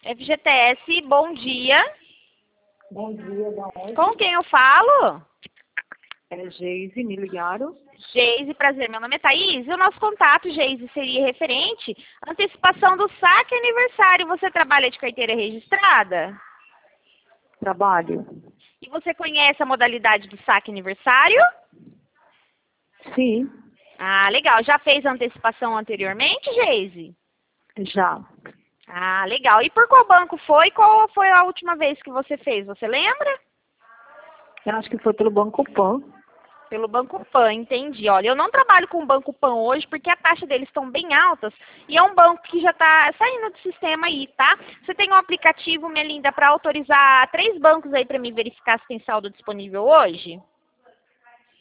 FGTS, bom dia. Bom dia, da onde? Com quem eu falo? É Geise, me ligaram. Geise, prazer. Meu nome é Thaís. E o nosso contato, Geise, seria referente à antecipação do saque aniversário. Você trabalha de carteira registrada? Trabalho. E você conhece a modalidade do saque aniversário? Sim, Ah, legal. Já fez a antecipação anteriormente, Geise? já. Ah, legal. E por qual banco foi? Qual foi a última vez que você fez? Você lembra? Eu acho que foi pelo Banco Pan. Pelo Banco Pan, entendi. Olha, eu não trabalho com o Banco Pan hoje porque a taxa deles estão bem altas e é um banco que já está saindo do sistema aí, tá? Você tem um aplicativo, minha linda, para autorizar 3 bancos aí para me verificar se tem saldo disponível hoje?